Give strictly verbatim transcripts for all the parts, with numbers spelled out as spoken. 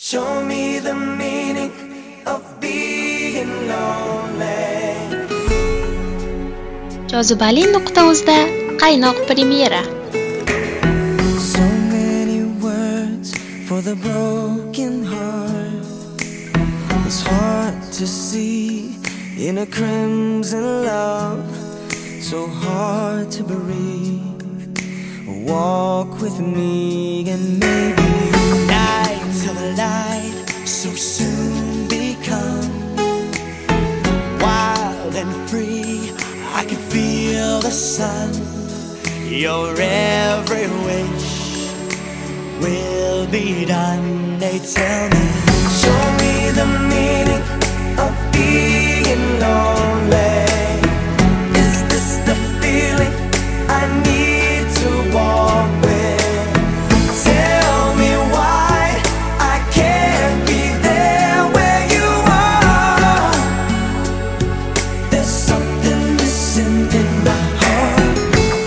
Show me the meaning of being lonely. Jozibali nuqta uzda qaynoq premyera. So many words for the broken heart. It's hard to see in a crimson love. So hard to breathe. Walk with me and maybe night till the light so soon become wild and free. I can feel the sun. Your every wish will be done. They tell me, show me the meaning of being lonely. Is this the feeling I need to walk with? Tell me why I can't be there where you are. There's something missing in my heart.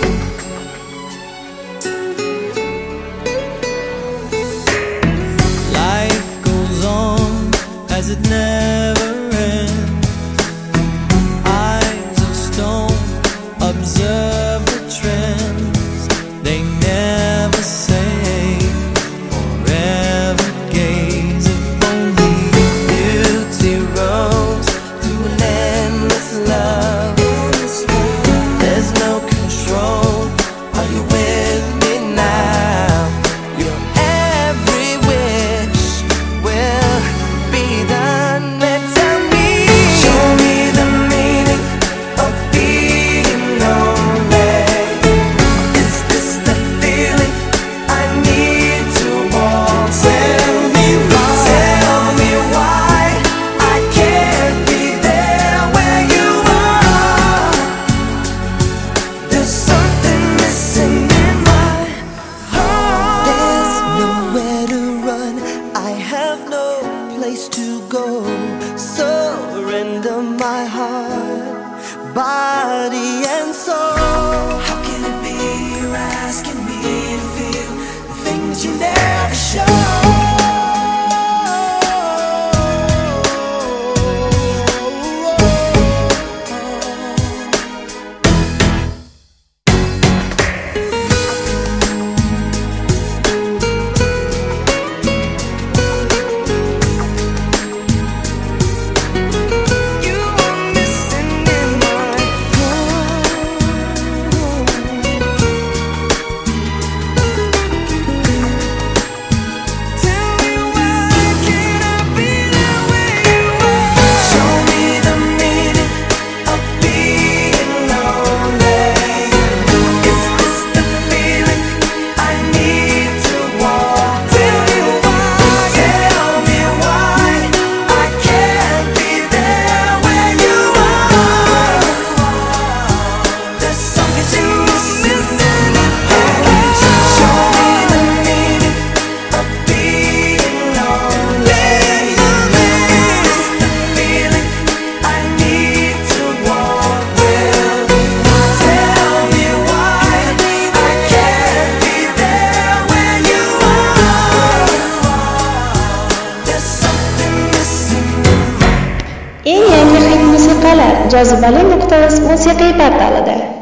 Life goes on as it never ends. Eyes of stone observe the trends. They never say forever gaze. If only beauty rose to an endless love. There's no control. Are you with me now? Your every wish will be done. Then tell me, show me the meaning of being lonely. Is this the feeling I need to walk? Tell me why, tell me why I can't be there where you are. There's something missing in my heart. There's nowhere to run. I have no place to go. Surrender my heart, body and soul. How can it be you're asking me to feel the things you never show? You are missing in my heart. Tell me why can't I be there where you are? Show me the meaning of being lonely. Is this the feeling I need to walk? Tell me why, tell me why I can't be there where you are. There's something missing in my heart. Show me the meaning of being lonely. Is this the feeling I need to walk with? Tell me why I can't be there where you are. There's something missing in my Eng yangi hit musiqalar Jozibali nuqta uz musiqiy portalida.